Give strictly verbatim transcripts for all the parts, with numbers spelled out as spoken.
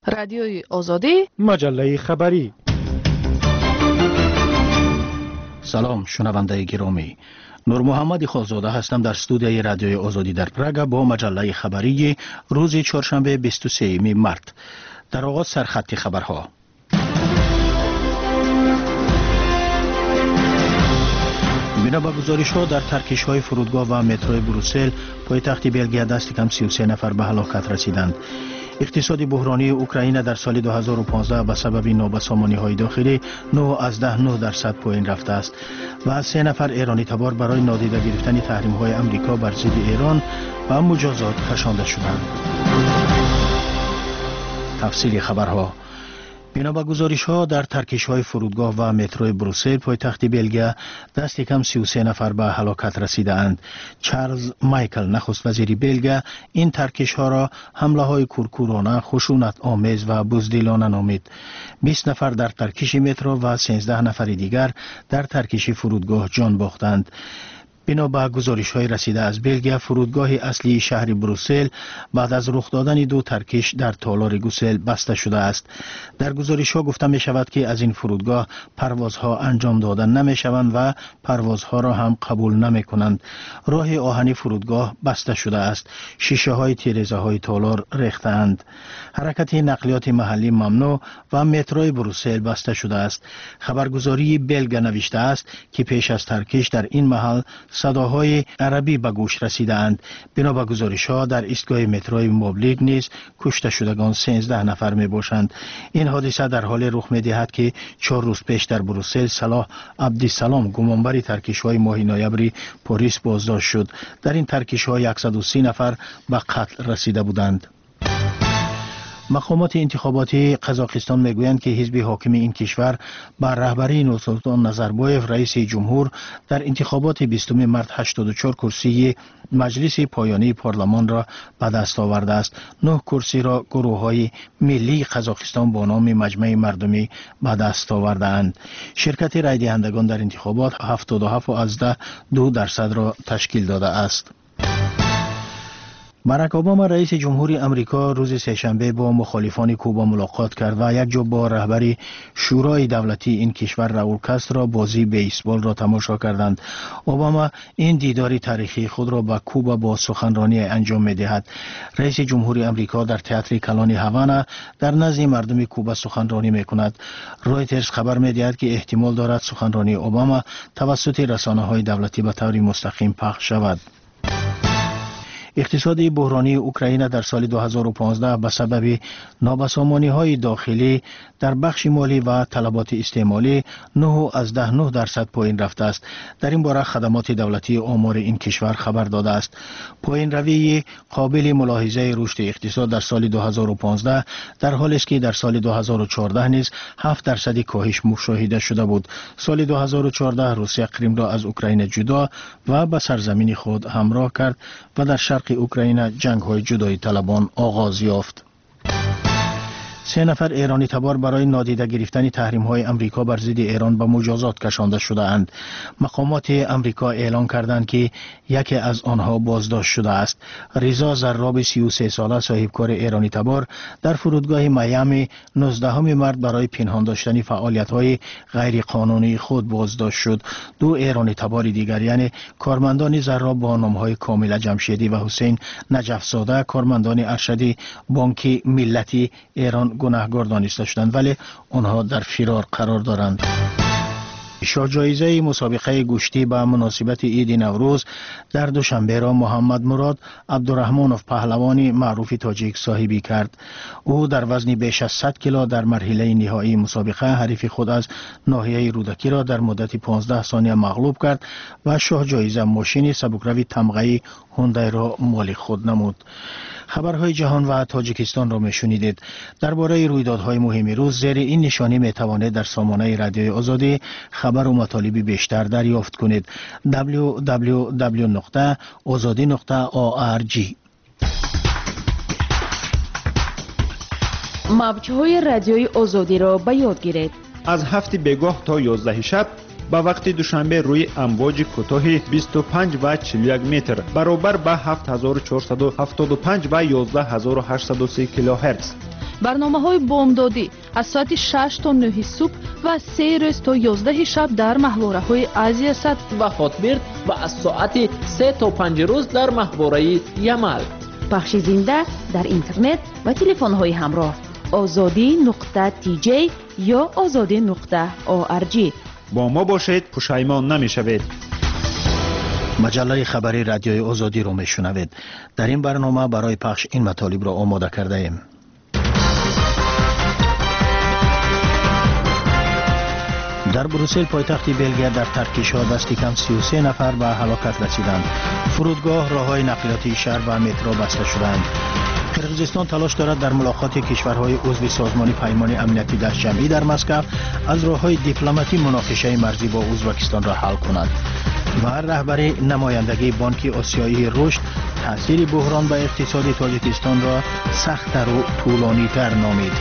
رادیوی آزادی، مجله خبری. سلام شنونده گرامی، نور محمد خالزاده هستم در استودیوی رادیوی آزادی در پراگ با مجله خبری روز چهارشنبه بیست و سوم مارس. در آغاز سرخط خبرها. بنا به گزارش‌ها در ترکش‌های فرودگاه و مترو بروسل پایتخت بلژیک دست کم سی و سه نفر به هلاکت رسیدند. اقتصاد بحرانی اوکراین در سال دو هزار و پانزده به سبب نابسامانی‌های داخلی نه از ده نه درصد پایین رفته است و سه نفر ایرانی تبار برای نادیده گرفتن تحریم‌های آمریکا بر ضد ایران و مجازات کشانده شدند. تفصیل خبرها. بنا به گزارش‌ها در ترکش‌های فرودگاه و مترو بروسل پایتخت بلژیک دست کم سی و سه نفر به هلاکت رسیدند. چارلز مایکل نخست وزیر بلژیک این ترکش‌ها را حمله‌های کورکورانه، خشونت آمیز و بزدلانه نامید. بیست نفر در ترکش مترو و سیزده نفر دیگر در ترکش فرودگاه جان باختند. بنا به گزارش‌های رسیده از بلژیک، فرودگاه اصلی شهر بروسل بعد از رخ دادن دو ترکش در تالار گوسل بسته شده است. در گزارش‌ها گفته می شود که از این فرودگاه پروازها انجام داده نمی شوند و پروازها را هم قبول نمی کنند. راه آهنی فرودگاه بسته شده است. شیشه های تیره‌زه های تالار ریخته‌اند. حرکت نقلیات محلی ممنوع و مترو بروسل بسته شده است. خبرگزاری بلژیک نوشته است که پیش از ترکش در این محل صداهای عربی به گوش رسیده اند. بنا به گزارش‌ها در ایستگاه متروی موبلیگ نیز کشته شدگان سیزده نفر می باشند. این حادثه در حال رخ می دهد که چهار روز پیش در بروسل صلاح عبدالسلام گمانبر ترکش‌های ماه نوامبر پاریس بازداشت شد. در این ترکش‌ها صد و سی نفر به قتل رسیده بودند. مقامات انتخاباتی قزاقستان میگویند که حزب حاکم این کشور بر رهبری نورسولطان نظربایف رئیس جمهور در انتخابات بیستم مارس هشتاد و چهار کرسی مجلس پایانی پارلمان را به دست آورده است. نه کرسی را گروه‌های ملی قزاقستان با نام مجمع مردمی به دست آورده اند. شرکت رای دهندگان در انتخابات هفتاد و هفت و از ده دو درصد را تشکیل داده است. باراک اوباما رئیس جمهوری امریکا روز سه‌شنبه با مخالفان کوبا ملاقات کرد و یک جا با رهبر شورای دولتی این کشور راول کاسترو بازی بیسبال را تماشا کردند. اوباما این دیدار تاریخی خود را با کوبا با سخنرانی انجام می‌دهد. رئیس جمهوری امریکا در تئاتر کلان هاوانا در نزد مردم کوبا سخنرانی می‌کند. رویترز خبر می‌دهد که احتمال دارد سخنرانی اوباما توسط رسانه‌های دولتی به طور مستقیم پخش شود. اقتصاد بحرانی اوکراین در سال دو هزار و پانزده به سبب نابسامانی‌های داخلی در بخش مالی و طلبات استعمالی نه از ده نه درصد پایین رفته است. در این باره خدمات دولتی آمار این کشور خبر داده است. پایین روی قابل ملاحظه رشد اقتصاد در سال دو هزار و پانزده در حالی است که در سال دو هزار و چهارده نیز هفت درصد کاهش مشاهده شده بود. سال دو هزار و چهارده روسیه کریم را از اوکراین جدا و به سرزمین خود همراه کرد و در شرق اوکراین جنگ های جدایی طلبان آغاز یافت. سه نفر ایرانی تبار برای نادیده گرفتن تحریم های امریکا بر ضد ایران به مجازات کشانده شده اند. مقامات امریکا اعلام کردند که یکی از آنها بازداشت شده است. رضا زراب سی و سه ساله صاحبکار ایرانی تبار در فرودگاه میامی نوزدهم مارس برای پنهان داشتن فعالیت های غیر قانونی خود بازداشت شد. دو ایرانی تبار دیگر یعنی کارمندان زراب با نام های کامل جمشیدی و حسین نجف زاده کارمندان ارشد بانک ملتی ایران گناهکار دانسته شدند ولی آنها در فرار قرار دارند. شاهجایزه مسابقه گوشتی به مناسبت عید نوروز در دوشنبه را محمد مراد عبدالرحمنوف پهلوانی معروف تاجیک صاحبی کرد. او در وزن بیش از صد کیلو در مرحله نهایی مسابقه حریف خود از ناحیه رودکی را در مدت پانزده ثانیه مغلوب کرد و شاهجایزه ماشین سبکروی تمغه‌ای هوندای را مال خود نمود. خبرهای جهان و تاجیکستان را میشنیدید. درباره رویدادهای مهم روز زیر این نشانی میتوانید در سامانه رادیوی آزادی خبر و مطالب بیشتر دریافت کنید. دبلیو دبلیو دبلیو نقطه آزادی نقطه او آر جی. موج‌های رادیوی آزادی را به یاد گیرید. از هفت بگاه تا یازده شب با وقت دوشنبه روی امواج کوتاه بیست و پنج و چهل و یک متر برابر با هفت هزار و چهارصد و هفتاد و پنج و یازده هزار و هشتصد و سه کیلوهرتز. барномаҳои бомдодӣ аз соати шаш то нӯҳи субҳ ва се рӯз то ёздаҳи шаб дар маҳвораҳои Азиясад ва Хотбирд ва аз соати се то панҷ рӯз дар маҳвораи Ямал. пахши зинда дар интернет ва телефонҳои ҳамроҳ озодӣ нуқта тиҷей ё озодӣ нуқта орг. با ما باشید، پشیمان نمی‌شوید. مجله خبری رادیوی آزادی رو میشنوید. در این برنامه برای پخش این مطالب را آماده کرده ایم. در بروسل پایتخت بلژیم در ترکیش‌ها دست کم سی و سه نفر به هلاکت رسیدند. فرودگاه، راه‌های نقلیاتی شهر و مترو بسته شدند. قرقیزستان تلاش دارد در ملاقات کشورهای عضو سازمان پیمان امنیتی دست جمعی در مسکو از راه‌های دیپلماتی مناقشه مرزی با ازبکستان را حل کند. و رهبری نمایندگی بانک آسیایی رشد تاثیر بحران به اقتصاد تاجیکستان را سخت‌تر و طولانی‌تر نامید.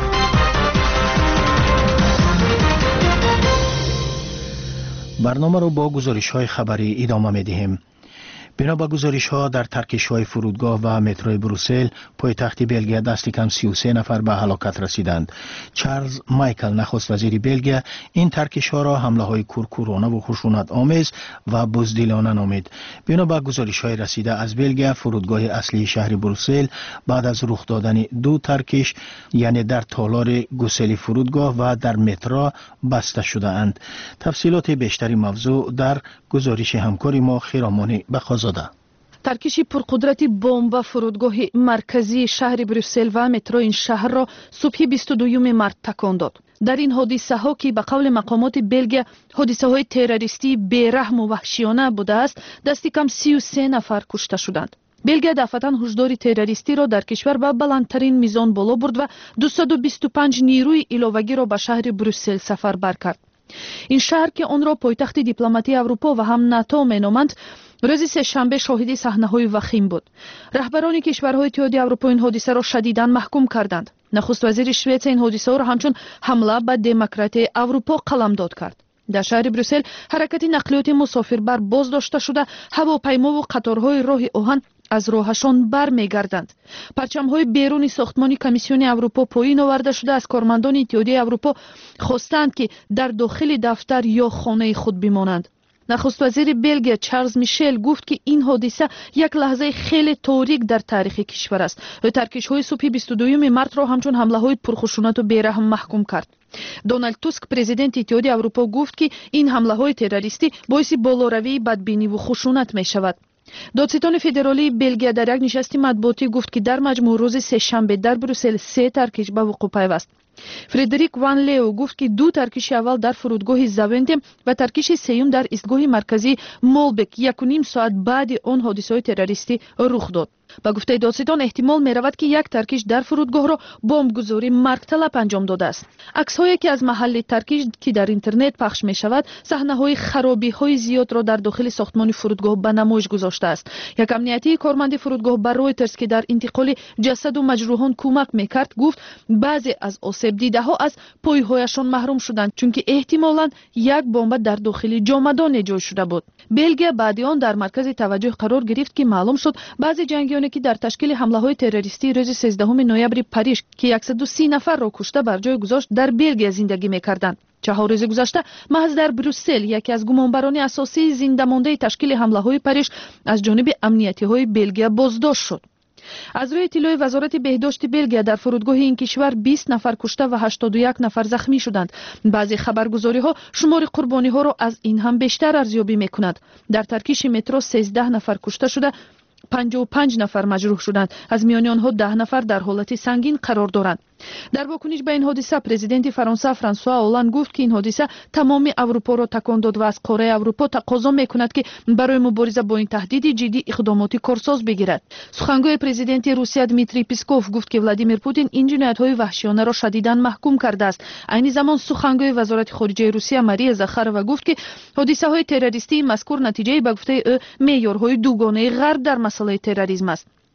برنامه را با گزارش‌های خبری ادامه می‌دهیم. بنا به گزارش‌ها در ترکش‌های فرودگاه و متروی بروسل پایتخت بلژیم دست کم سی و سه نفر به هلاکت رسیدند. چارلز مایکل نخست وزیر بلژیم این ترکش‌ها را حمله‌های کورکورانه و خشونت آمیز و بزدلانه نامید. بنا به گزارش‌های رسیده از بلژیم فرودگاه اصلی شهر بروسل بعد از رخ دادن دو ترکش یعنی در تالار گوسلی فرودگاه و در مترو بسته شده‌اند. تفصیلات بیشتری موضوع در گزارش همکار ما خیرامانی بخازاده. ترکشی پرقدرتی بمب فرودگاه مرکزی شهر بروسل و مترو این شهر را صبح بیست و دوم مارس تکان داد. در این حادثه ها که به قول مقامات بلژیم حادثه های تروریستی بی‌رحم و وحشیانه بوده است، دست کم سی و سه نفر کشته شدند. بلژیم دفعتاً هشدار تروریستی را در کشور به بلندترین میزان بالا برد و دویست و بیست و پنج نیروی علاوگی را به شهر بروسل سفربر کرد. این شهر که آن را پایتخت دیپلماتی اروپا و هم ناتو مینامند، روز سه‌شنبه شاهد صحنه‌های وخیم بود. رهبران کشورهای اتحادیه اروپا این حادثه را شدیداً محکوم کردند. نخست وزیر سوئد این حادثه را همچون حمله به دموکراسی اروپا قلمداد کرد. در شهر بروسل حرکت نقلیات مسافربر بازداشته شده، هواپیما و قطارهای راه آهن از راهشان برمیگردند. پرچم‌های بیرون ساختمان کمیسیون اروپا پایین آورده شده از کارمندان اتحادیه اروپا خواستند که در داخل دفتر یا خانه خود بمانند. نخست وزیر بلژیم چارلز میشل گفت که این حادثه یک لحظه خیلی تاریک در تاریخ کشور است. و ترکش‌های صبح بیست و دوم مارس را همچون حمله‌های پرخشونت و بی‌رحم محکوم کرد. دونالد توسک پرزیدنت اتحادیه اروپا گفت که این حمله‌های تروریستی باعث بالاروی بدبینی و خشونت می‌شود. دادستان فدرالی بلژیم در یک نشست مطبوعاتی گفت که در مجموع روز سه‌شنبه در بروسل سه ترکش به وقوع پیوست. فردریک وان لیو گفت که دو ترکش اول در فرودگاه زاونتم و ترکش سوم در ایستگاه مرکزی مولبک یک و نیم ساعت بعد آن حادثه تروریستی رخ داد. با گفته دادستان احتمال می رود که یک ترکش در فرودگاه را بمبگذاری مرگ طلب انجام داده است. عکس‌هایی که از محل ترکش که در اینترنت پخش می شود، صحنه‌های خرابی‌های زیاد را در داخل ساختمان فرودگاه به نمایش گذاشته است. یک امنیتی کارمند فرودگاه بر رویترز که در انتقال جسد و مجروحان کمک می‌کرد گفت بعضی از آسیب دیده‌ها از پایهایشان محروم شدند چون که احتمالاً یک بمب در داخل جامدان جای شده بود. بلژیم بعد آن در مرکز توجه قرار گرفت که معلوم شد بعضی جنگیان که در تشکیل حمله‌های تروریستی روز سیزدهم نوامبر پاریژ که صد و سی نفر را کشته بر جای گذاشت در بلژیم زندگی می‌کردند. چهار روز گذشته محض در بروسل یکی از گمانبران اساسی زنده مانده تشکیل حمله‌های پاریژ از جانب امنیتی‌های بلژیم بازداشت شد. از روی اطلاع وزارت بهداشت بلژیم در فرودگاه این کشور بیست نفر کشته و هشتاد و یک نفر زخمی شدند. بعضی خبرگزاری‌ها شمار قربانی‌ها را از این هم بیشتر ارزیابی می‌کنند. در ترکیش مترو سیزده نفر کشته شده، پنجاه و پنج نفر مجروح شدند. از میان آنها ده نفر در حالت سنگین قرار دارند. در واکنش به این حادثه پرزیدنت فرانسه فرانسوا اولند گفت که این حادثه تمام اروپا را تکان داد و از قاره اروپا تقاضا می‌کند که برای مبارزه با این تهدید جدی اقدامات کارساز بگیرد. سخنگوی پرزیدنت روسیه دمیتری پیسکوف گفت که ولادیمیر پوتین این جنایت‌های وحشیانه را شدیداً محکوم کرده است. عین زمان سخنگوی وزارت خارجه روسیه ماریا زاخارова گفت که حادثه‌های تروریستی مذکور نتیجه به گفته او معیارهای دوگانه غرب در مسئله تروریسم است.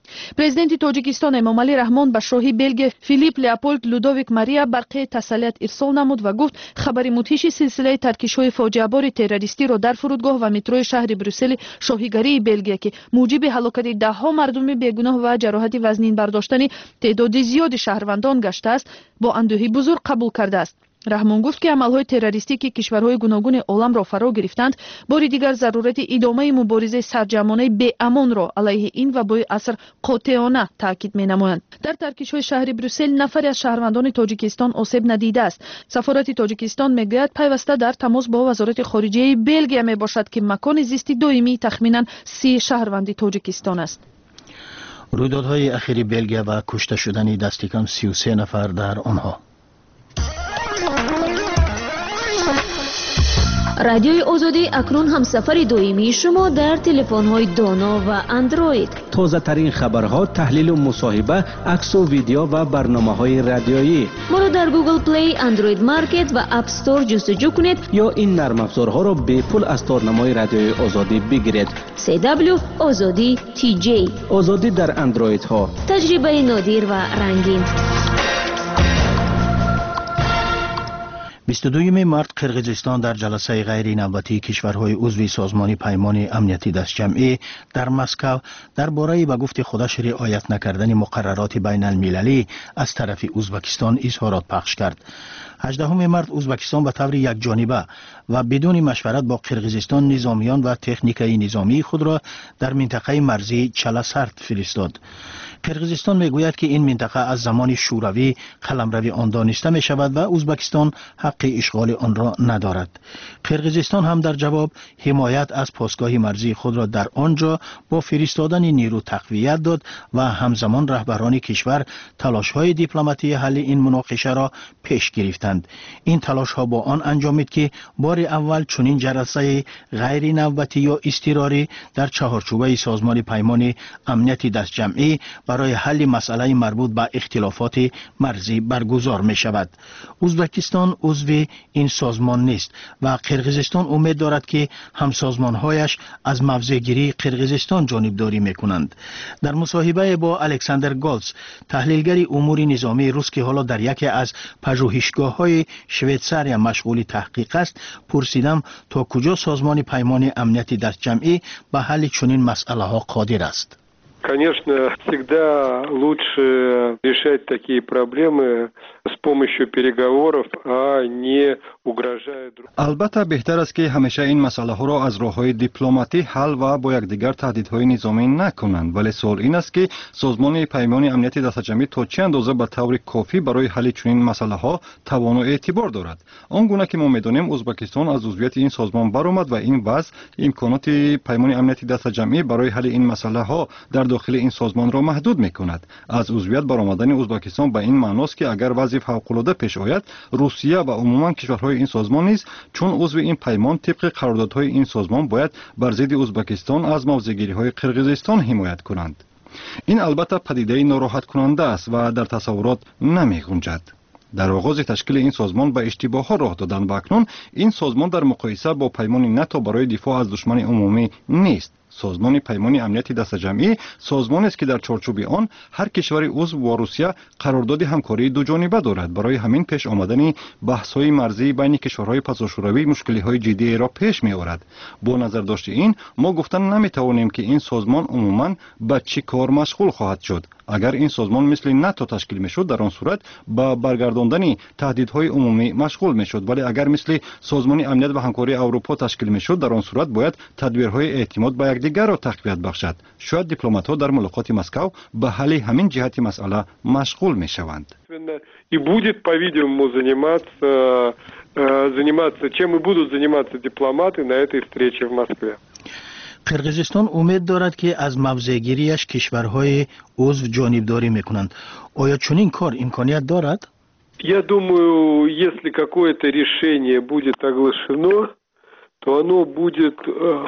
президенти тоҷикистон эмомалӣ раҳмон ба шоҳи белгия филипп леопольд людовик мария барқияи тассалият ирсол намуд ва гуфт хабари мудҳиши силсилаи таркишҳои фоҷиабори террористиро дар фурудгоҳ ва метрои шаҳри брюссели шоҳигарии белгия ки муҷиби ҳалокати даҳҳо мардуми бегуноҳ ва ҷароҳати вазнин бардоштани теъдоди зиёди шаҳрвандон гаштааст бо андӯҳи бузург қабул кардааст. раҳмон гуфт ки амалҳои террористӣ ки кишварҳои гуногуни оламро фаро гирифтанд бори дигар зарурати идомаи муборизаи сарҷамонаи беамонро алайҳи ин вабои аср қотеона таъкид менамоянд. дар таркишҳои шаҳри брюссел нафаре аз шаҳрвандони тоҷикистон осеб надидааст. сафорати тоҷикистон мегӯяд пайваста дар тамос бо вазорати хориҷияи белгия мебошад ки макони зисти доимии тахминан си шаҳрванди тоҷикистон аст. рӯйдодҳои ахири белгия ва кушта шудани дасти кам سی و سه нафар дар онҳо. радиои озодӣ акнун ҳамсафари доимии шумо дар телефонҳои доно ва андроид. тозатарин хабарҳо, таҳлилу мусоҳиба, аксу видео ва барномаҳои радиоӣ. моро дар Google Play, Android Market ва App Store ҷустуҷӯ кунед ё ин нармафзорҳоро бепул аз торнамои радиои озодӣ бигиред. си дабл ю озодӣ ти ҷей. озодӣ дар андроидҳо. таҷрибаи нодир ва рангин. بیست و دوم март қирғизистон дар ҷаласаи ғайринавбатии кишварҳои узви созмони паймони амнияти дастҷамъӣ дар Москав дар бораи ба гуфти худаш риоят накардани муқаррароти байналмилалӣ аз тарафи Узбекистон изҳорот пахш кард. ҳаждаҳум март Узбекистон ба таври якҷониба ва бидуни машварат бо Қирғизистон низомиён ва техникаи низомии худро дар минтақаи марзии Чаласарт фиристод. قرغیزستان میگوید که این منطقه از زمان شوروی قلمرو آن دانسته می شود و ازبکستان حق اشغال آن را ندارد. قرغیزستان هم در جواب حمایت از پاسگاه مرزی خود را در آنجا با فرستادن نیرو تقویت داد و همزمان رهبران کشور تلاش‌های دیپلماتی حل این مناقشه را پیش گرفتند. این تلاش‌ها با آن انجامید که بار اول چنین جلسه غیر نوبتی یا اضطراری در چهارچوبه سازمان پیمان امنیت دستجمعی برای حل مسئله مربوط به اختلافات مرزی برگزار می شود. ازبکستان عضو این سازمان نیست و قرغیزستان امید دارد که همسازمانهایش از موضع‌گیری قرغیزستان جانبداری می کنند. در مصاحبه با الکساندر گالز، تحلیلگر امور نظامی روس که حالا در یکی از پژوهشگاه‌های شویتزاریا مشغول تحقیق است، پرسیدم تا کجا سازمان پیمان امنیت دستجمعی به حل چنین مسئله‌ها قادر است. Конечно, всегда лучше решать такие проблемы с помощью переговоров, а не угрожая друг другу. البته بهتر است که همیشه این مسئله ها را از راه‌های دیپلماتی حل و با یکدیگر تهدیدهای نظامی نکنند، ولی سوال این است که سازمان پیمان امنیت دستجمعی تا چه اندازه به طور کافی برای حل چنین مسئله ها توان و اعتبار دارد. آنگونه که ما می‌دانیم ازبکستان از عضویت این سازمان برآمد و این وضع امکانات پیمان امنیت دستجمعی برای حل این مسئله ها در داخل این سازمان را محدود می‌کند. از عضویت برآمدن ازبکستان به این معنی است که اگر وضع فوق‌العاده پیش آید، روسیه و عموما کشورهای این سازمان نیز چون عضو این پیمان طبق قراردادهای این سازمان باید بر ضد ازبکستان از موضع‌گیری‌های قرغیزستان حمایت کنند. این البته پدیده ناراحت کننده است و در تصورات نمی‌گنجد. در آغاز تشکیل این سازمان به اشتباه‌ها راه دادن و اکنون این سازمان در مقایسه با پیمان ناتو برای دفاع از دشمن عمومی نیست. سازمان پیمان امنیت دستجمعی سازمانی است که در چارچوب آن هر کشور عضو و روسیه قرارداد همکاری دو جانبه دارد. برای همین پیش آمدن بحث‌های مرزی بین کشورهای پساشوروی مشکل‌های جدی را پیش می‌آورد. با نظر داشت این ما گفتن نمی‌توانیم که این سازمان عموماً به چه کار مشغول خواهد شد. اگر این سازمان مثل ناتو تشکیل میشد در آن صورت با برگرداندن تهدیدهای عمومی مشغول میشد، ولی اگر مثل سازمان امنیت و همکاری اروپا تشکیل میشد در آن صورت باید تدبیرهای اعتماد به یکدیگر را تقویت بخشد. شاید دیپلمات‌ها در ملاقات مسکو به حل همین جهت مسئله مشغول میشوند. И будет, по-видимому, заниматься заниматься чем и будут заниматься дипломаты на этой встрече в Москве. قرغیزستان امید دارد که از موضع‌گیریش کشورهای عضو جانبداری میکنند. آیا چنین کار امکانیت دارد؟ Я думаю, если какое-то решение будет оглашено, то оно будет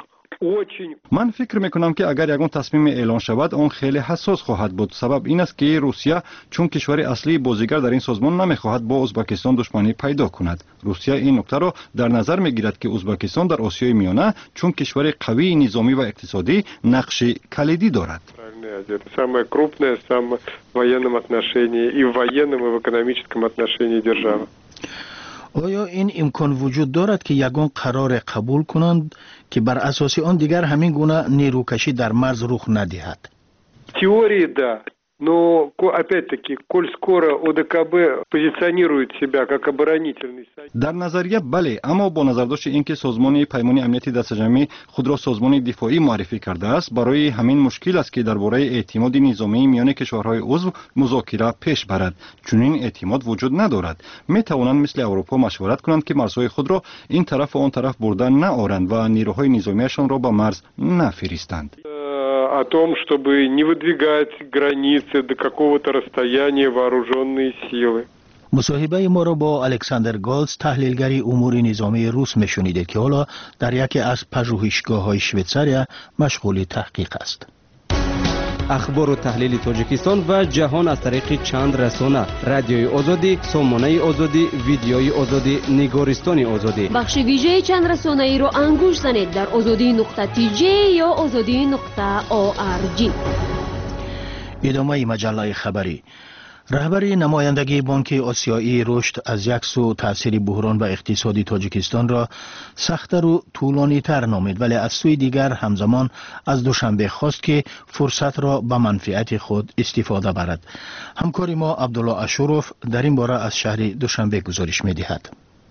من فکر میکنم که اگر یگان تصمیم اعلان شود آن خیلی حساس خواهد بود. سبب این است که روسیه چون کشور اصلی بازیگر در این سازمان نمیخواهد با ازبکستان دشمنی پیدا کند. روسیه این نکته را در نظر میگیرد که ازبکستان در آسیای میانه چون کشور قوی نظامی و اقتصادی نقش کلیدی دارد. Азии. Это самая крупная, самая в военном отношении, и в военном, и в экономическом отношении держава. آیا این امکان وجود دارد که یگان قرار قبول کنند که بر اساس آن دیگر همین گونه نیروکشی در مرز رخ ندهد؟ В теории, да. Но, опять-таки, коль скоро ОДКБ позиционирует себя как оборонительный союз. در نظریه بله، اما با نظرداشت اینکه سازمان پیمان امنیتی دستجمعی خود را سازمان دفاعی معرفی کرده است، برای همین مشکل است که درباره اعتماد نظامی میان کشورهای عضو مذاکره پیش برد. چنین اعتماد وجود ندارد. می توانند مثل اروپا مشورت کنند که مرزهای خود را این طرف و آن طرف برده نآورند و نیروهای نظامیشان را به مرز نفرستند. О том, чтобы не выдвигать границы до какого-то расстояния вооруженные силы. مصاحبه ما را با الکساندر گالز تحلیلگری امور نظامی روس میشنیدید که حالا در یکی از پژوهشگاه‌های شویتزاریا مشغول تحقیق است. اخبار و تحلیل تاجیکستان و جهان از طریق چند رسانه: رادیوی آزادی، سامانه آزادی، ویدیوی آزادی، نگارستان آزادی. بخش ویژه چند رسانه ای رو انگوش زنید در آزادی نقطه تی جی یا آزادی نقطه او آر جی. ادامه مجله خبری. رهبر نمایندگی بانک آسیایی رشد از یک سو تاثیر بحران و اقتصادی تاجیکستان را سخت‌تر و طولانی‌تر نامید، ولی از سوی دیگر همزمان از دوشنبه خواست که فرصت را به منفعت خود استفاده برد. همکار ما عبدالله اشوروف در این باره از شهر دوشنبه گزارش می‌دهد.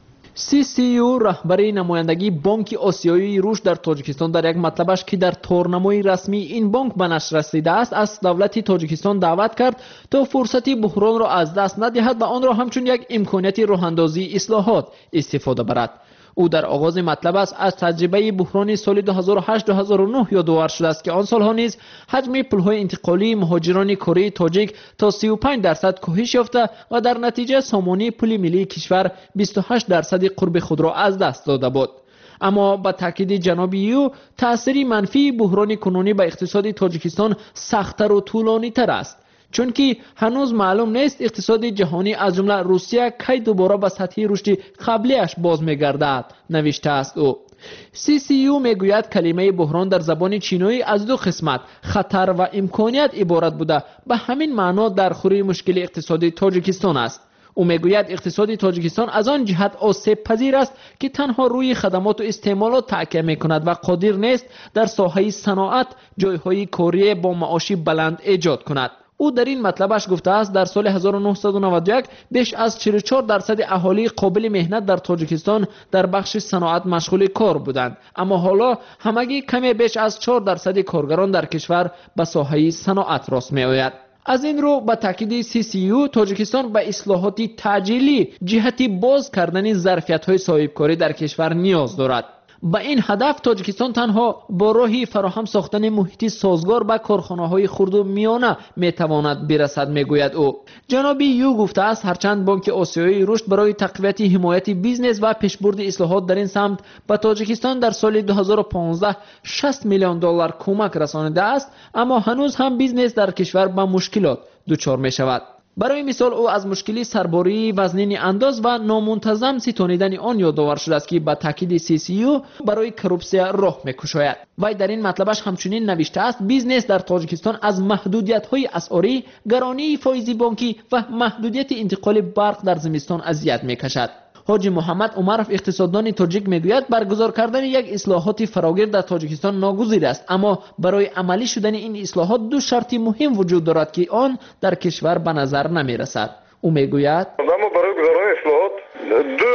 سی سی یو رهبر نمایندگی بانک آسیایی رشد در تاجیکستان در یک مطلبش که در تورنمای رسمی این بانک به نشر رسیده است، از دولت تاجیکستان دعوت کرد تا فرصتی بحران را از دست ندهد و آن را همچون یک امکانیت راه‌اندازی اصلاحات استفاده برد. او در آغاز مطلب است از تجربه بحران سال دو هزار و هشت دو هزار و نه یادآور شده است که آن سالها نیز حجم پول‌های انتقالی مهاجران کره تاجیک تا سی و پنج درصد کاهش یافته و در نتیجه سامانه پول ملی کشور بیست و هشت درصد قرب خود را از دست داده بود. اما با تاکید جناب یو، تأثیر منفی بحران کنونی به اقتصاد تاجیکستان سخت‌تر و طولانی‌تر است، چون که هنوز معلوم نیست اقتصاد جهانی از جمله روسیه کی دوباره به سطح رشد قبلیش باز می‌گردد، نوشته است او. سی سی یو میگوید کلمه بحران در زبان چینی از دو قسمت، خطر و امکانیت عبارت بوده، به همین معنا در خوری مشکل اقتصادی تاجیکستان است. او میگوید اقتصاد تاجیکستان از آن جهت آسیب پذیر است که تنها روی خدمات و استعمالات تکیه میکند و قادر نیست در ساحه صنعت جایهای کاری با معاش بلند ایجاد کند. او در این مطلبش گفته است در سال هزار و نهصد و نود و یک بیش از چهل و چهار درصد اهالی قابل مهنت در تاجیکستان در بخش صنعت مشغول کار بودند، اما حالا همگی کمی بیش از چهار درصد کارگران در کشور به ساحه صنعت راست می آید. از این رو با تاکید سی سی یو تاجیکستان به اصلاحات تعجیلی جهتی باز کردن ظرفیت‌های صاحبکاری در کشور نیاز دارد. با این هدف تاجیکستان تنها با راهی فراهم ساختن محیطی سازگار به کارخانه‌های خرد و میانه میتواند برسد، میگوید او. جناب یو گفته است هرچند بانک آسیایی رشد برای تقویت حمایت بیزنس و پیشبرد اصلاحات در این سمت به تاجیکستان در سال دو هزار و پانزده شصت میلیون دلار کمک رسانیده است، اما هنوز هم بیزنس در کشور به مشکلات دچار می شود. برای مثال او از مشکلی سرباری وزنین انداز و نامنتظم ستانیدن آن یادآور شده است که با تاکید سی سی یو برای کروپسیا راه می‌کشاید. وی در این مطلبش همچنین نوشته است بیزنس در تاجیکستان از محدودیت‌های اسعاری، گرانی فایزی بانکی و محدودیت انتقال برق در زمستان اذیت می‌کشد. حاجی محمد عمرف اقتصاددان تاجیک میگوید برگزار کردن یک اصلاحات فراگیر در تاجیکستان ناگزیر است، اما برای عملی شدن این اصلاحات دو شرط مهم وجود دارد که آن در کشور به نظر نمی رسد. او میگوید اما برای گذاران اصلاحات دو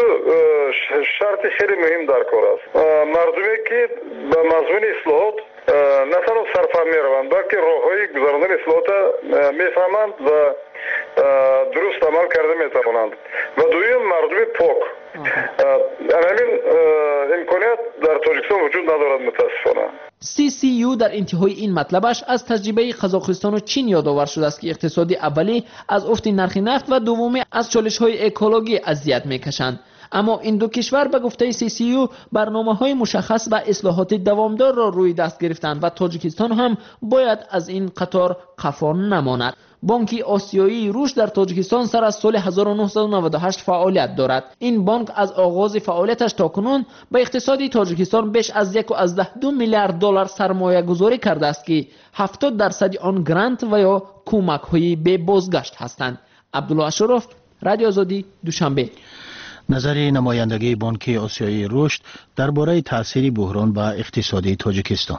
شرط خیلی مهم در کار است. مردمی که به مضمون اصلاحات نه تنها سرفهم می روند بلکه راههای گذراندن اصلاحات میفهمند و درست عمل کرده میتوانند و دویم مردم پاک. همین امکانیت در تاجیکستان وجود ندارد متاسفانه. سی سی یو در انتهای این مطلبش از تجربه قزاقستان و چین یادآور شده است که اقتصادی اولی از افت نرخ نفت و دومی از چالش‌های اکولوژی اذیت میکشند، اما این دو کشور به گفته سی سی یو برنامه‌های مشخص و اصلاحات دوامدار را روی دست گرفتند و تاجیکستان هم باید از این قطار قفا نماند. بانک آسیایی رشد در تاجیکستان سر از سال هزار و نهصد و نود و هشت فعالیت دارد. این بانک از آغاز فعالیتش تا کنون به اقتصادی تاجیکستان بیش از یک و از ده دو میلیارد دلار سرمایه گذاری کرده است که هفتاد درصد آن گرانت و یا کمک های به بازگشت هستند. عبدالله اشرف، رادیو آزادی، دوشنبه. نظر نمایندگی بانک آسیایی رشد درباره تاثیر بحران به اقتصادی تاجیکستان.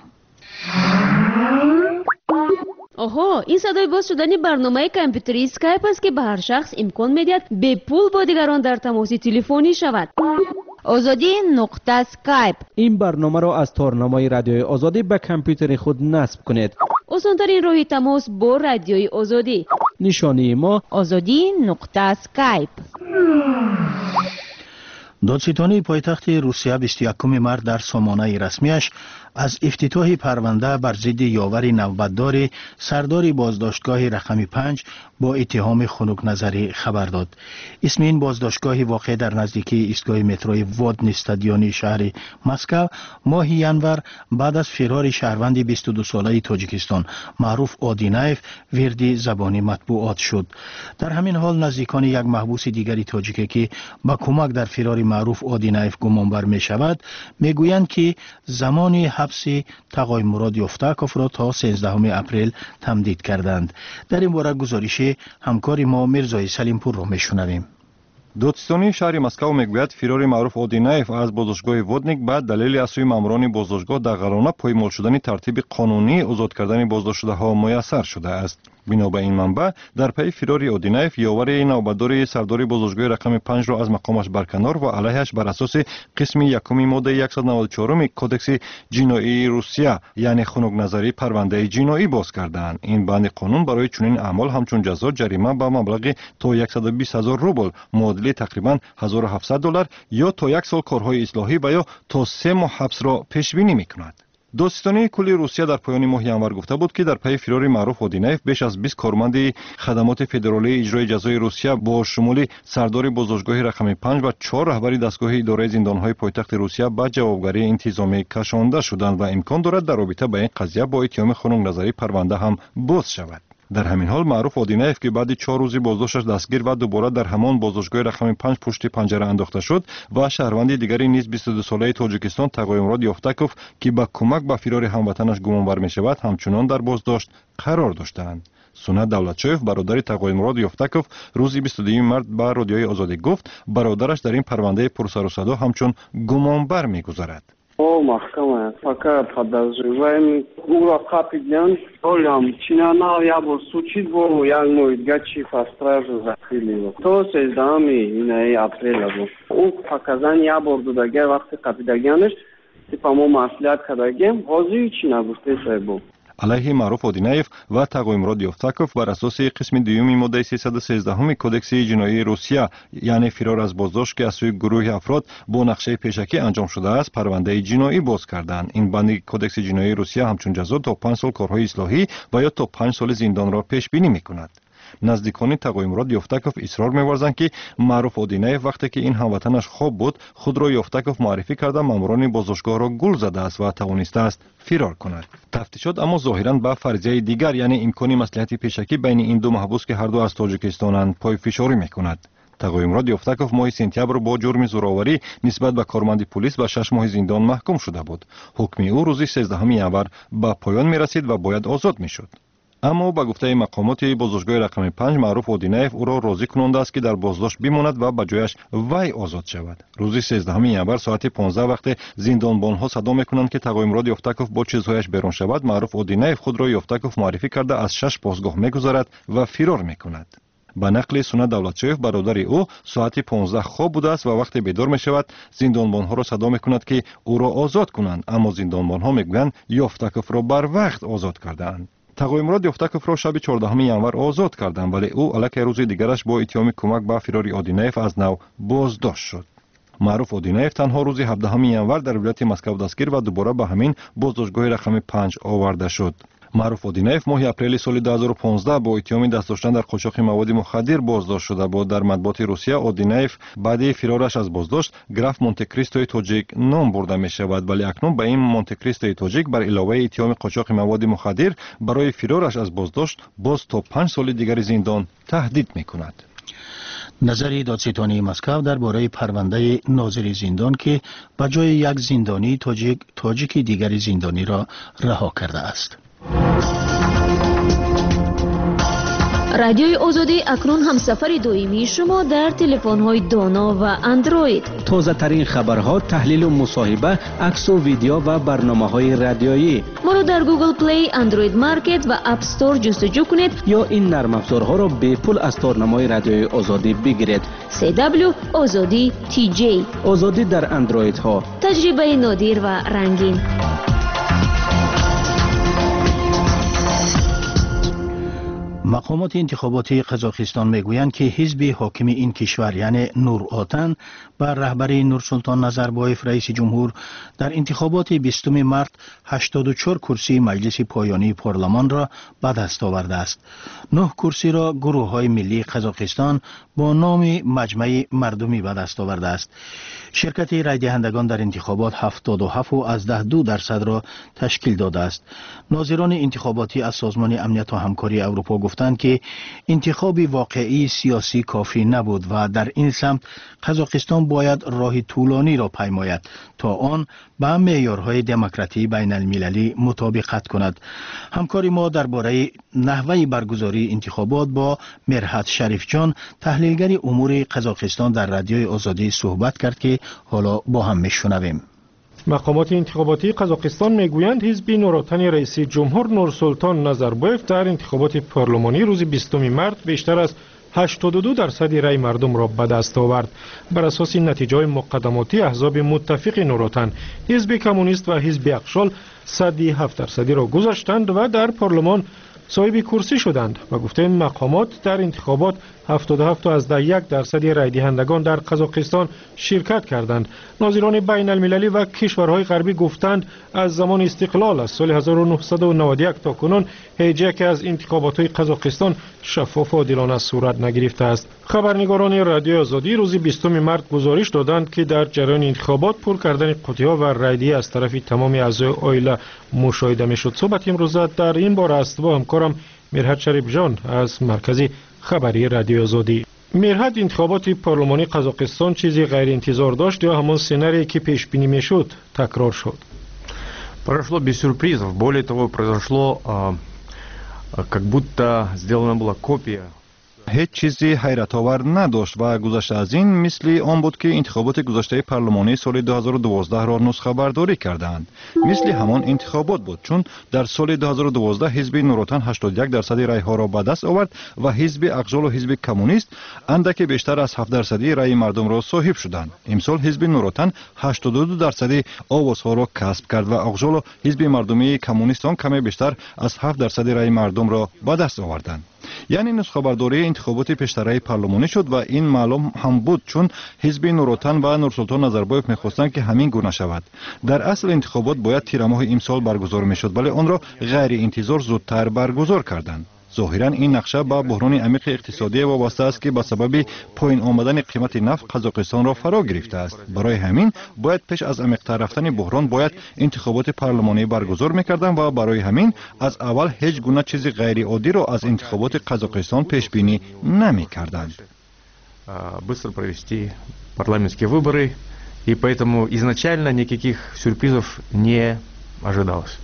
آها، این صدای باز شدن برنامه کامپیوتری اسکایپ است که به هر شخص امکان میدهد به پول با دیگران در تماس تلفنی شود. آزادی نقطه اسکایپ. این برنامه را از تارنمای رادیوی آزادی به کامپیوتر خود نصب کنید. آسان‌ترین راه تماس با رادیوی آزادی. نشانی ما آزادی نقطه اسکایپ. دادستانی پایتخت روسیه بیست و یکم مارس در سامانه رسمیش از افتتاح پرونده بر ضد یاور نوبتدار سردار بازداشتگاه رقم پنج با اتهام خنک نظری خبر داد. اسم این بازداشتگاه واقع در نزدیکی ایستگاه متروی وادن استادیونی شهر مسکو ماه ینور بعد از فرار شهروند بیست و دو ساله تاجیکستان معروف آدینایف وردی زبانی مطبوعات شد. در همین حال نزدیکان یک محبوس دیگری تاجیکی که با کمک در فرار معروف آدینایف گمانبر می شود می گویند که زمان حبس تقای مراد یفتاکوف را تا سیزدهم اپریل تمدید کردند. در این باره گزارش همکار ما میرزای سلیمپور را می شنویم. دادستانی شهر مسکو میگوید فرار معروف آدینایف از بازداشتگاه وودنیک بعد دلیل از سوی ماموران بازداشتگاه دغلانه پایمال شدن ترتیب قانونی آزاد کردن بازداشتشده ها میسر شده است. بنا به این منبع در پی فرار آدینایف یاور نوبتدار سردار بازداشتگاه رقم پنج را از مقامش برکنار و علیهش بر اساس قسم یکم ماده صد و نود و چهار کودکس جنایی روسیه یعنی خنک نظری پرونده جنایی باز کردند. این بند قانون برای چنین اعمال همچون جزا جریمه به مبلغ تا صد و بیست هزار روبل معادل تقریبا هزار و هفتصد دلار یا تا یک سال کارهای اصلاحی و یا تا سه ماه حبس را پیش بینی می‌کند. دادستانی کلی روسیه در پایان ماه ینور گفته بود که در پی فرار معروف آدینایف بیش از بیست کارمند خدمات فدرالی اجرای جزای روسیه با شمول سردار بازداشتگاه رقم پنج و چهار رهبر دستگاه اداره زندانهای پایتخت روسیه به جوابگری انتظامی کشانده شدند و امکان دارد در رابطه با این قضیه با اتهام خنک نظری پرونده هم باز شود. در همین حال معروف آدینایف که بعد چهار روزی بازداشتش دستگیر و دوباره در همان بازداشتگاه رقم پنج پشت پنجره انداخته شد و شهروند دیگری نیز بیست و دو ساله تاجیکستان تقای مراد یفتاکوف که با کمک به فرار هموطنش گمانبر می شود همچنان در بازداشت قرار داشتند. سونا دولتچوف برادر تقای مراد یفتاکوف روز بیست و دوم مارس به رادیوی آزادی گفت برادرش در این پرونده پرسر و صدا همچون گمانبر می‌گذرد. او محکمه فقط подозреваемый ура капитан олям чинана я был случай был я мой гачи фастражу закрыли то сездами иной апреля был у показания бордудagi вақти капитаганиш типа мо маслиҳат кардагем ҳозир чӣ нагуфтеса бу علیه معروف آدینایف و تقای مراد یفتاکوف بر اساس قسم دوم ماده سیصد و سیزده کودکس جنایی روسیه یعنی فرار از بازداشت که از سوی گروه افراد با نقشه پیشکی انجام شده است پرونده جنایی باز کردند. این بند کودکس جنایی روسیه همچون جزا تا پنج سال کارهای اصلاحی و یا تا پنج سال زندان را پیش بینی می‌کند. نزدیکان تقای مراد یفتاکوف اصرار می‌ورزند که معروف آدینایف وقتی که این هموطنش خواب بود خود را یفتاکوف معرفی کرده ماموران بازداشتگاه را گول زده است و توانسته است فرار کند. تفتیشات اما ظاهراً به فرضیه دیگر یعنی امکان مصلحت پیشکی بین این دو محبوس که هر دو از تاجیکستانند پای فشاری می‌کند. تقای مراد یفتاکوف ماه سپتامبر با جرم زورآوری نسبت به کارمند پلیس به شش ماه زندان محکوم شده بود. حکم او روز سیزدهم ینور به پایان می‌رسید و باید آزاد می‌شد. اما با گفته مقامات بازداشتگاه رقم پنج معروف آدینایف او را راضی کننده است که در بازداشت بماند و به جایش وی آزاد شود. روز سیزدهم ینور ساعت پانزده وقت زندانبانها صدا میکنند که تقای مراد یفتاکوف با چیزهایش بیرون شود. معروف آدینایف خود را یفتاکوف معرفی کرده از شش پاسگاه میگذرد و فرار میکند. به نقل سونا دولتچوف برادر او ساعت پانزده خواب بوده است و وقتی بیدار می شود زندانبانها را صدا می کند که او را آزاد کنند اما زندانبانها میگویند یفتاکوف را بر وقت آزاد کردند. تقای مراد یفتاکوف را شب چهاردهم ینور آزاد کردند ولی او الک روز دیگرش با اتهام کمک به فرار آدینایف از نو بازداشت شد. معروف آدینایف تنها روز هفدهم ینور در ولایت مسکو دستگیر و دوباره به همین بازداشتگاه رقم پنج آورده شد. маъруф одинаев моҳи апрели соли дуҳазору понздаҳ бо иттиҳоми даст доштан дар қочоқи маводи мухаддир боздошт шуда буд. дар матбуоти русия одинаев баъди фирораш аз боздошт граф монтекристои тоҷик ном бурда мешавад, вале акнун ба ин монтекристои тоҷик бар иловаи иттиҳоми қочоқи маводи мухаддир барои фирораш аз боздошт боз то панҷ соли дигари зиндон таҳдид мекунад. назари додситони москав дар бораи парвандаи нозири зиндон ки ба ҷои як зиндонии тоҷик тоҷики дигари зиндониро раҳо кардааст. радиои озодӣ акнун ҳамсафари доимии шумо дар телефонҳои доно ва андроид. тозатарин хабарҳо, таҳлилу мусоҳиба, аксу видео ва барномаҳои радиоӣ. моро дар Google Play, Android Market ва App Store ҷустуҷӯ кунед ё ин нармафзорҳоро бепул аз торнамои радиои озодӣ бигиред. си дабл ю озодӣ ти ҷей. озодӣ дар андроидҳо. таҷрибаи нодир ва рангин. мақомоти интихоботи қазоқистон мегӯянд ки ҳизби ҳокими ин кишвар яъне нуротан ба раҳбари Нурсултон Назарбоев раиси ҷумҳур дар интихоботи бистуми март ҳаштоду чор курсии маҷлиси поёнии парлумонро ба даст овардааст. нӯҳ курсиро гурӯҳҳои миллии қазоқистон бо номи маҷмаи мардумӣ ба даст овардааст. ширкати райдиҳандагон дар интихобот ҳафтоду ҳафт аз даҳ ду дарсадро ташкил додааст. нозирони интихоботӣ аз созмони амнияту ҳамкории аврупо гуфтанд ки интихоби воқеии сиёсӣ кофӣ набуд ва дар ин самт қазоқистон бояд роҳи тӯлониро паймояд то он ба меъёрҳои демократии байналмилалӣ мутобиқат кунад. ҳамкори мо дар бораи наҳваи баргузории интихобот бо мерҳат шарифҷон таҳлилгари умури қазоқистон дар радиои озодӣ суҳбат кард ки ҳоло бо ҳам мешунавем. мақомоти интихоботии қазоқистон мегӯянд ҳизби нуротани раиси ҷумҳур Нурсултон Назарбоев дар интихоботи парлумонӣ рӯзи бистуми март бештар аз ҳаштоду ду дарсади рай мардумро ба даст овард. бар асоси натиҷаҳои муқаддамоти аҳзоби муттафиқи нуротан, ҳизби коммунист ва ҳизби ақшол садди ҳафт дарсадиро гузаштанд ва дар парлумон соҳиби курсӣ шуданд. ба гуфтаи мақомот дар интихобот ҳафтоду ҳафт аз даҳ як дарсади райдиҳандагон дар қазоқистон ширкат карданд. нозирони байналмилалӣ ва кишварҳои ғарбӣ гуфтанд аз замони истиқлол аз соли ҳазору нуҳсаду наводу як то кунун ҳеҷ яке аз интихоботҳои қазоқистон шаффофу одилона сурат нагирифтааст. хабарнигорони радиои озодӣ рӯзи бистуми март гузориш доданд ки дар ҷараёни интихобот пур кардани қуттиҳо ва райдиҳӣ аз тарафи тамоми аъзои оила мушоҳида мешуд. суҳбати имрӯза дар ин бора аст бо ҳамкорам мерҳат шарифҷон аз маркази хабари радиои озодӣ. мерҳат, интихоботи парлумонии қазоқистон чизи ғайриинтизор дошт ё ҳамон сценарие ки пешбинӣ мешуд такрор шуд? Прошло без сюрпризов. Более того, произошло как будто сделана была копия. ҳеҷ чизи ҳайратовар надошт ва гузашта аз ин мисли он буд ки интихоботи гузаштаи парлумонии соли дуҳазору дувоздаҳро нусхабардорӣ карданд. мисли ҳамон интихобот буд, чун дар соли дуҳазору дувоздаҳ ҳизби нуротан ҳаштоду як дарсади райҳоро ба даст овард ва ҳизби ақжолу ҳизби коммунист андаке бештар аз ҳафт дарсади раи мардумро соҳиб шуданд. имсол ҳизби нуротан ҳаштоду ду дарсади овозҳоро касб кард ва ақжолу ҳизби мардумии коммунист он каме бештар аз ҳафт дарсади раи мардумро ба даст оварданд. яъне нусхабардории интихоботи пештараи парлумонӣ шуд ва ин маълум ҳам буд, чун ҳизби нуротан ва Нурсултон Назарбоев мехостанд ки ҳамин гуна шавад. дар асл интихобот бояд тирамоҳи имсол баргузор мешуд, вале онро ғайриинтизор зудтар баргузор карданд. зоҳиран ин нақша ба буҳрони амиқи иқтисодие вобаста аст ки ба сабаби поин омадани қимати нафт қазоқистонро фаро гирифтааст. барои ҳамин бояд пеш аз амиқтар рафтани буҳрон бояд интихоботи парлумонӣ баргузор мекарданд ва барои ҳамин аз аввал ҳеҷ гуна чизи ғайриоддиро аз интихоботи қазоқистон пешбинӣ намекарданд. Быстро провести парламентские выборы, и поэтому изначально никаких сюрпризов не ожидалось.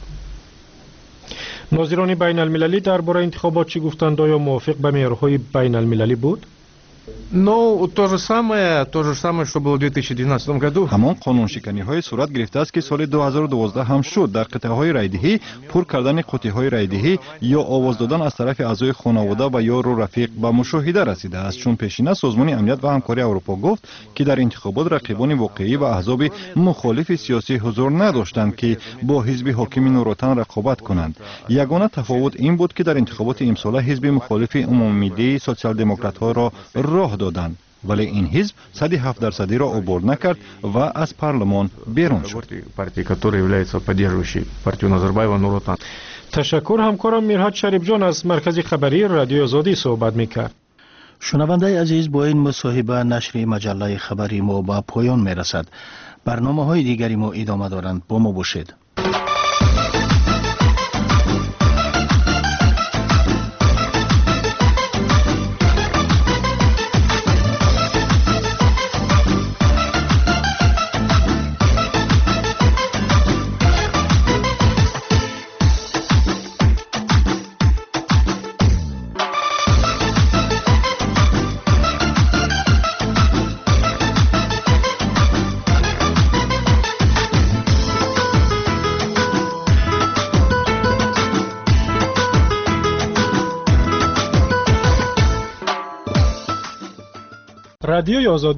нозирони байналмилалӣ дар бораи интихобот чӣ гуфтанд? оё мувофиқ ба меъёрҳои байналмилалӣ буд? Ну, то же самое, то же самое, что было в две тысячи двенадцатом году. ҳамон қонуншиканиҳои сурат гирифтааст ки соли дуҳазору дувоздаҳ ҳам шуд. дар қитъаҳои райдиҳӣ пур кардани қуттиҳои райдиҳӣ ё овоз додан аз тарафи аъзои хонавода ва ёру рафиқ ба мушоҳида расидааст, чун пешина созмони амният ва ҳамкории аврупо гуфт ки дар интихобот рақибони воқеӣ ва аҳзоби мухолифи сиёсӣ ҳузур надоштанд ки бо ҳизби ҳокими нуротан рақобат кунанд. ягона тафовут ин буд ки дар интихоботи имсола ҳизби мухолифи умуммиллии социал-демократҳоро роҳ доданд, вале ин ҳизб садди ҳафт дарсадиро убур накард ва аз парлумон берун шуд. партии, которая является поддерживающей партию Назарбаева Нуротан. تشکر. همکارم میرهاد شریف جان از مرکز خبری رادیو آزادی صحبت میکرد. شنونده عزیز، با این مصاحبه نشر مجله خبری ما به پایان میرسد. برنامه های دیگری ما ادامه دارند. با ما باشید. رادیوی آزادی